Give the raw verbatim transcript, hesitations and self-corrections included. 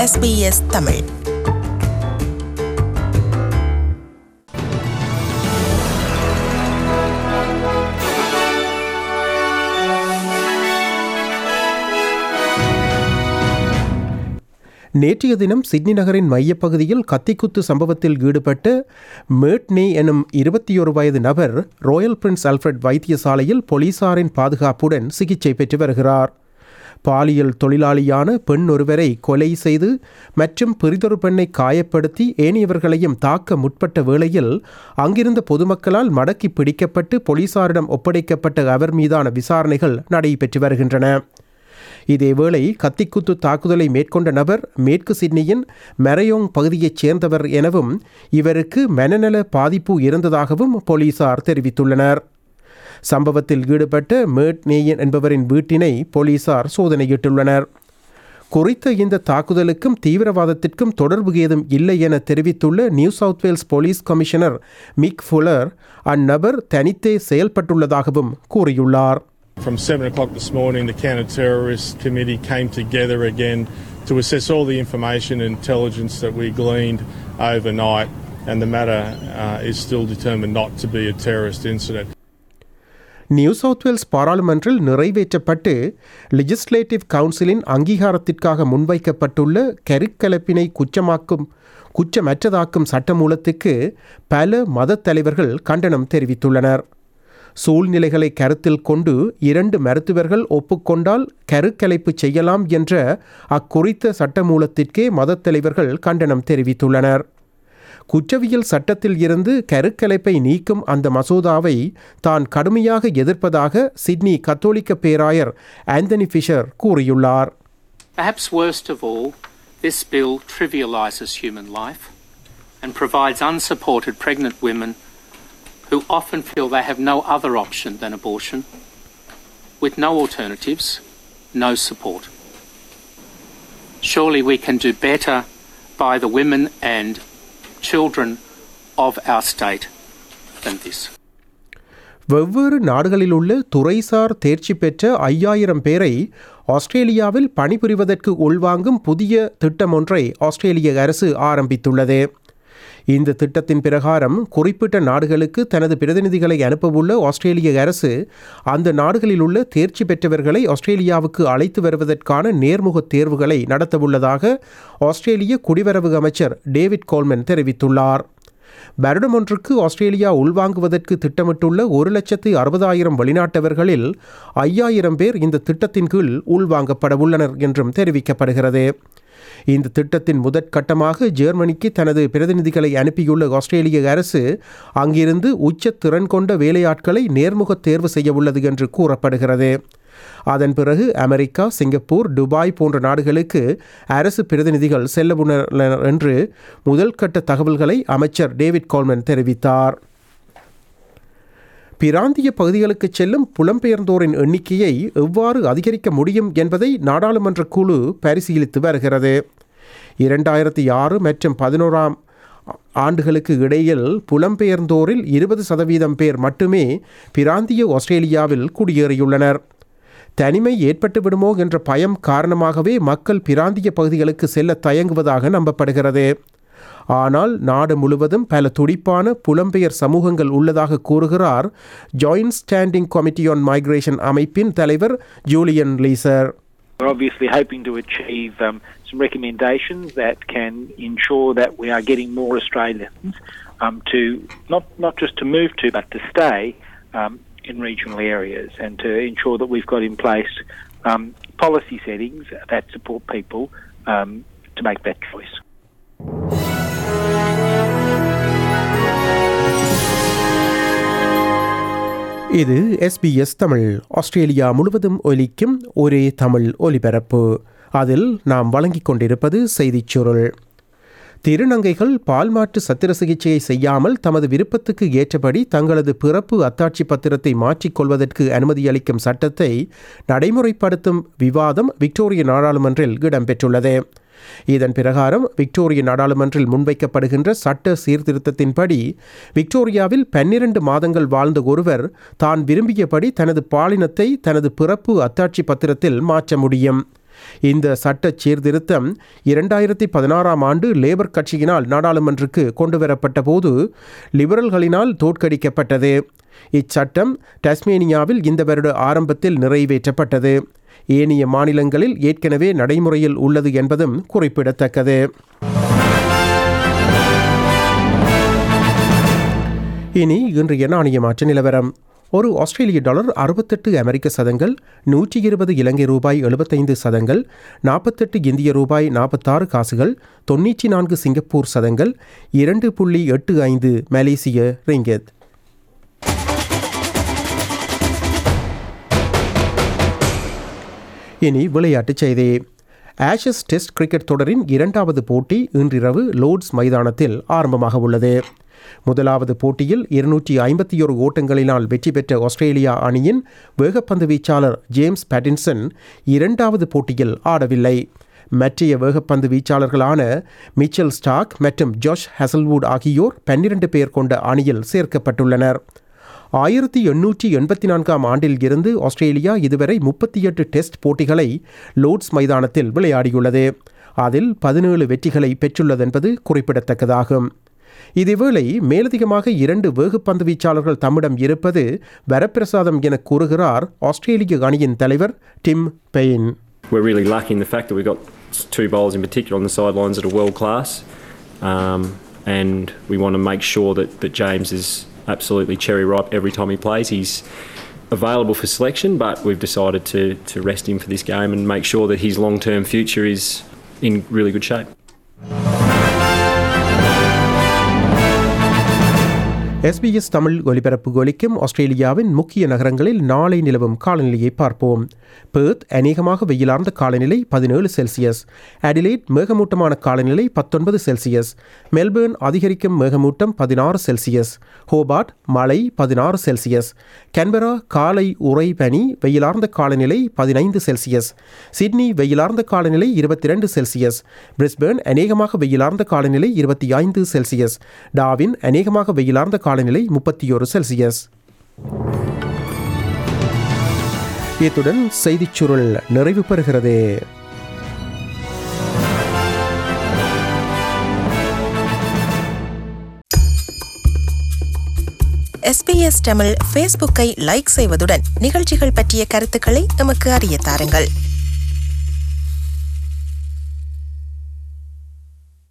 S B S Tamil. நேற்றைய தினம் Sydney நகரின் மையப்பகுதியில் கத்திக்குத்து சம்பவத்தில் ஈடுபட்ட மேட்னே எனும் இருபத்தி ஒரு வயது நபர் ராயல் பிரின்ஸ் ஆல்ஃபிரட் வைத்தியசாலையில் போலீசாரின் பாதுகாப்புடன் சிகிச்சை பெற்று வருகிறார். பாலியல் தொழிலாளியான பெண் ஒருவரை கொலை செய்து மற்றும் பிறிதொரு பெண்ணை காயப்படுத்தி ஏனையவர்களையும் தாக்க முற்பட்ட வேளையில் அங்கிருந்த பொதுமக்களால் மடக்கி பிடிக்கப்பட்டு போலீசாரிடம் ஒப்படைக்கப்பட்ட அவர் மீதான விசாரணைகள் நடைபெற்று வருகின்றன. இதேவேளை கத்திக்குத்து தாக்குதலை மேற்கொண்ட நபர் மேற்கு சிட்னியின் மெரயோங் பகுதியைச் சேர்ந்தவர் எனவும் இவருக்கு மனநல பாதிப்பு இருந்ததாகவும் போலீசார் தெரிவித்துள்ளனர். சம்பவத்தில் ஈடுபட்ட மேட் நேயன் என்பவரின் வீட்டினை போலீசார் சோதனையிட்டுள்ளனர். குறித்த இந்த தாக்குதலுக்கும் தீவிரவாதத்திற்கும் தொடர்பு ஏதும் இல்லை என தெரிவித்துள்ள New South Wales police commissioner Mick Fuller அந்நபர் தனித்தே செயல்பட்டுள்ளதாகவும் கூறியுள்ளார். From seven o'clock this morning, the Counter-Terrorist Committee came together again to assess all the information and intelligence that we gleaned overnight, and the matter uh, is still determined not to be a terrorist incident. New South Wales பாராளுமன்றில் நிறைவேற்றப்பட்டு legislative கவுன்சிலின் அங்கீகாரத்திற்காக முன்வைக்கப்பட்டுள்ள கருக்கலைப்பினை குற்றமாக்கும் குற்றமற்றதாக்கும் சட்டமூலத்துக்கு பல மத தலைவர்கள் கண்டனம் தெரிவித்துள்ளனர். சூழ்நிலைகளை கருத்தில் கொண்டு இரண்டு மருத்துவர்கள் ஒப்புக்கொண்டால் கருக்கலைப்பு செய்யலாம் என்ற அக்குறித்த சட்டமூலத்திற்கே மதத் தலைவர்கள் கண்டனம் தெரிவித்துள்ளனர். குற்றவியல் சட்டத்தில் இருந்து கருக்கலைப்பை நீக்கும் அந்த மசோதாவை தான் கடுமையாக எதிர்ப்பதாக சிட்னி கத்தோலிக்க பேராயர் ஆந்தனி ஃபிஷர் கூறியுள்ளார். Perhaps worst of all, this bill trivialises human life and provides unsupported pregnant women who often feel they have no other option than abortion, with no alternatives, no support. Surely we can do better by the women and children of our state than this. வெவ்வேறு நாடுகளில் உள்ள துறைசார் தேர்ச்சி பெற்ற ஐயாயிரம் பேரை ஆஸ்திரேலியாவில் பணிபுரிவதற்கு உள்வாங்கும் புதிய திட்டம் ஒன்றை ஆஸ்திரேலிய அரசு ஆரம்பித்துள்ளது. இந்த திட்டத்தின் பிரகாரம் குறிப்பிட்ட நாடுகளுக்கு தனது பிரதிநிதிகளை அனுப்பவுள்ள ஆஸ்திரேலிய அரசு அந்த நாடுகளில் உள்ள தேர்ச்சி பெற்றவர்களை ஆஸ்திரேலியாவுக்கு அழைத்து வருவதற்கான நேர்முக தேர்வுகளை நடத்தவுள்ளதாக ஆஸ்திரேலிய குடிவரவு அமைச்சர் டேவிட் கோல்மன் தெரிவித்துள்ளார். வருடம் ஒன்றுக்கு ஆஸ்திரேலியா உள்வாங்குவதற்கு திட்டமிட்டுள்ள ஒரு லட்சத்து அறுபதாயிரம் வெளிநாட்டவர்களில் ஐயாயிரம் பேர் இந்த திட்டத்தின் கீழ் உள்வாங்கப்பட உள்ளனர் என்றும் தெரிவிக்கப்படுகிறது. இந்த திட்டத்தின் முதற்கட்டமாக ஜெர்மனிக்கு தனது பிரதிநிதிகளை அனுப்பியுள்ள ஆஸ்திரேலிய அரசு அங்கிருந்து உச்ச திறன் கொண்ட வேலையாட்களை நேர்முக தேர்வு செய்ய உள்ளது என்று கூறப்படுகிறது. அதன் பிறகு அமெரிக்கா, சிங்கப்பூர், துபாய் போன்ற நாடுகளுக்கு அரசு பிரதிநிதிகள் செல்ல உள்ளனர் என்று முதல் கட்ட தகவல்களை அமைச்சர் டேவிட் கோல்மன் தெரிவித்தார். பிராந்திய பகுதிகளுக்கு செல்லும் புலம்பெயர்ந்தோரின் எண்ணிக்கையை எவ்வாறு அதிகரிக்க முடியும் என்பதை நாடாளுமன்ற குழு பரிசீலித்து வருகிறது. இரண்டாயிரத்தி ஆறு மற்றும் பதினோராம் ஆண்டுகளுக்கு இடையில் புலம்பெயர்ந்தோரில் இருபது சதவீதம் பேர் மட்டுமே பிராந்திய ஆஸ்திரேலியாவில் குடியேறியுள்ளனர். தனிமை ஏற்பட்டுவிடுமோ என்ற பயம் காரணமாகவே மக்கள் பிராந்திய பகுதிகளுக்கு செல்ல தயங்குவதாக நம்பப்படுகிறது. ஆனால் நாடு முழுவதும் பல துடிப்பான புலம்பெயர் சமூகங்கள் உள்ளதாக கூறுகிறார் joint standing committee on migration அமைப்பின் தலைவர் Julian Leeser. We're obviously hoping to achieve um, some recommendations that can ensure that we are getting more Australians um, to not not just to move to but to stay um, in regional areas, and to ensure that we've got in place um, policy settings that support people um, to make that choice. இது S B S Tamil, Australia முழுவதும் ஒலிக்கும் ஒரே தமிழ் ஒலிபரப்பு. அதில் நாம் வழங்கிக் கொண்டிருப்பது செய்திச் சுருள். திருநங்கைகள் பால்மாற்று சத்திர சிகிச்சையை செய்யாமல் தமது விருப்பத்துக்கு ஏற்றபடி தங்களது பிறப்பு அத்தாட்சி பத்திரத்தை மாற்றிக்கொள்வதற்கு அனுமதி அளிக்கும் சட்டத்தை நடைமுறைப்படுத்தும் விவாதம் விக்டோரிய நாடாளுமன்றில் இடம்பெற்றுள்ளது. இதன் பிரகாரம் விக்டோரிய நாடாளுமன்றில் முன்வைக்கப்படுகின்ற சட்ட சீர்திருத்தத்தின்படி விக்டோரியாவில் பன்னிரண்டு மாதங்கள் வாழ்ந்த ஒருவர் தான் விரும்பியபடி தனது பாலினத்தை தனது பிறப்பு அத்தாட்சி பத்திரத்தில் மாற்ற முடியும். இந்த சட்ட சீர்திருத்தம் இரண்டாயிரத்தி பதினாறாம் ஆண்டு லேபர் கட்சியினால் நாடாளுமன்றக்கு கொண்டுவரப்பட்ட போது லிபரல்களினால் தோற்கடிக்கப்பட்டது. இச்சட்டம் டாஸ்மேனியாவில் இந்த வருட ஆரம்பத்தில் நிறைவேற்றப்பட்டது. ஏனைய மாநிலங்களில் ஏற்கனவே நடைமுறையில் உள்ளது என்பதும் குறிப்பிடத்தக்கது. இனி இன்றைய நாணய மாற்ற நிலவரம். ஒரு ஆஸ்திரேலிய டாலர் அறுபத்தெட்டு அமெரிக்க சதங்கள், நூற்றி இருபது இலங்கை ரூபாய் எழுபத்தைந்து சதங்கள், நாற்பத்தெட்டு இந்திய ரூபாய் நாற்பத்தாறு காசுகள், தொன்னூற்றி நான்கு சிங்கப்பூர் சதங்கள், இரண்டு புள்ளி எட்டு ஐந்து மலேசிய ரிங்கெத். இனி விளையாட்டுச் செய்தி. ஆஷஸ் டெஸ்ட் கிரிக்கெட் தொடரின் இரண்டாவது போட்டி இன்றிரவு லோர்ட்ஸ் மைதானத்தில் ஆரம்பமாக உள்ளது. முதலாவது போட்டியில் இருநூற்றி ஐம்பத்தி ஒரு ஓட்டங்களினால் வெற்றி பெற்ற ஆஸ்திரேலியா அணியின் வேகப்பந்து வீச்சாளர் ஜேம்ஸ் பேட்டின்சன் இரண்டாவது போட்டியில் ஆடவில்லை. மற்றைய வேகப்பந்து வீச்சாளர்களான மிச்சல் ஸ்டார்க் மற்றும் ஜாஷ் ஹசல்வுட் ஆகியோர் பன்னிரண்டு பேர் கொண்ட அணியில் சேர்க்கப்பட்டுள்ளனர். ஆயிரத்தி எண்ணூற்றி எண்பத்தி நான்காம் ஆண்டில் இருந்து ஆஸ்திரேலியா இதுவரை முப்பத்தி எட்டு டெஸ்ட் போட்டிகளை லோர்ட்ஸ் மைதானத்தில் விளையாடியுள்ளது. அதில் பதினேழு வெற்றிகளை பெற்றுள்ளதென்பது குறிப்பிடத்தக்கதாகும். இதேவேளை மேலதிகமாக இரண்டு வேகப்பந்து வீச்சாளர்கள் தம்மிடம் இருப்பது வரப்பிரசாதம் என கூறுகிறார் ஆஸ்திரேலிய அணியின் தலைவர் Tim Paine. We're really lucky in the fact that we've got two bowlers in particular on the sidelines that are world class, um, and we want to make sure that, that James is absolutely cherry ripe every time he plays. He's available for selection, but we've decided to, to rest him for this game and make sure that his long-term future is in really good shape. SBS Tamil ஒலிபரப்பு ஒலிக்கும் ஆஸ்திரேலியாவின் முக்கிய நகரங்களில் நாளை நிலவும் காலநிலையை பார்ப்போம். Perth அநேகமாக வெயிலார்ந்த காலநிலை பதினேழு செல்சியஸ், அடிலைட் மேகமூட்டமான காலநிலை பத்தொன்பது செல்சியஸ், மெல்பேர்ன் அதிகரிக்கும் மேகமூட்டம் பதினாறு செல்சியஸ், ஹோபார்ட் மழை பதினாறு செல்சியஸ், கேன்பரா காலை உறை பனி வெயிலார்ந்த காலநிலை பதினைந்து செல்சியஸ், சிட்னி வெயிலார்ந்த காலநிலை இருபத்தி இரண்டு செல்சியஸ், பிரிஸ்பேர்ன் அநேகமாக வெயிலார்ந்த காலநிலை இருபத்தி ஐந்து செல்சியஸ், டார்வின் அநேகமாக வெயிலார்ந்த காலநிலை முப்பத்தி ஒரு செல்சியஸ். இத்துடன் செய்திச் சுருள் நிறைவு பெறுகிறது. எஸ்பிஎஸ் தமிழ் ஃபேஸ்புக்கை லைக் செய்வதுடன் நிகழ்ச்சிகள் பற்றிய கருத்துக்களை எமக்கு அறிய தாருங்கள்.